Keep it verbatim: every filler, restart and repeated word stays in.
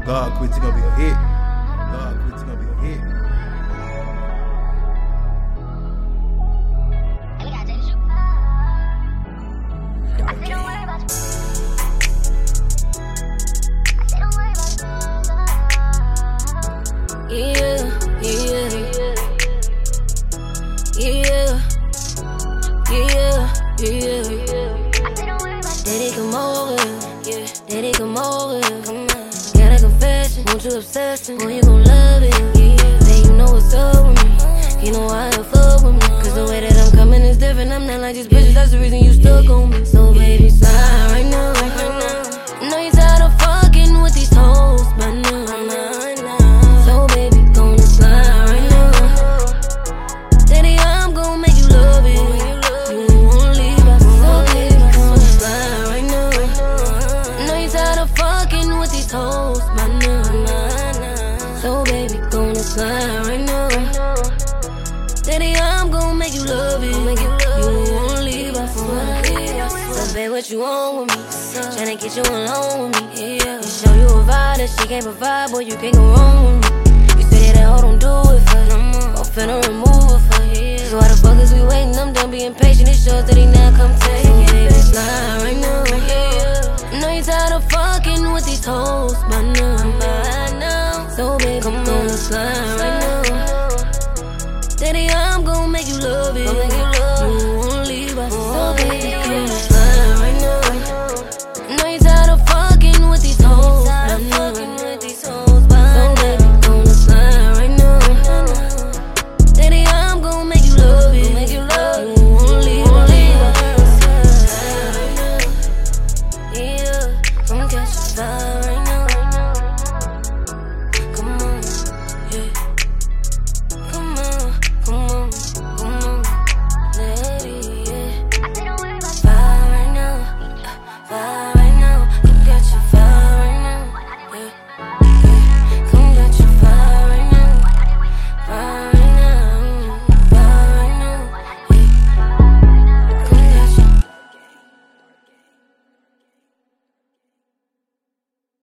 Oh God, quit, it's gonna be a hit. Oh God, quit, it's gonna be a hit. Yeah, yeah, yeah, yeah, yeah. Daddy, come over, yeah. Daddy, come over, come on. Got a confession, want you obsessing, boy, you gon' love it, yeah. Then you know what's up with me, you know why you fuck with me. Cause the way that I'm coming is different, I'm not like these bitches, that's the reason you stuck on me. So baby, slide right now, right now. Know you tired of fucking with these hoes by now. So baby, gonna slide right now. Daddy, I'm gon' make you love it. You won't leave us. So baby, gonna slide right now. Know you tired of fucking with these hoes by now. So baby, gonna slide right now. Daddy, I'm gon' make you love it. You won't leave us. So babe, what you want with me? Tryna get you alone with me. Yeah. Show you a vibe that she can't provide, boy, you can't go wrong with me. You say that hoe don't do it for you, I'm finna remove it for you. So why the fuck is we waiting? I'm done being patient. It shows that he now come take it. So baby, slide right now. Yeah. Know you tired of fucking with these hoes by now. So baby, come on, slide.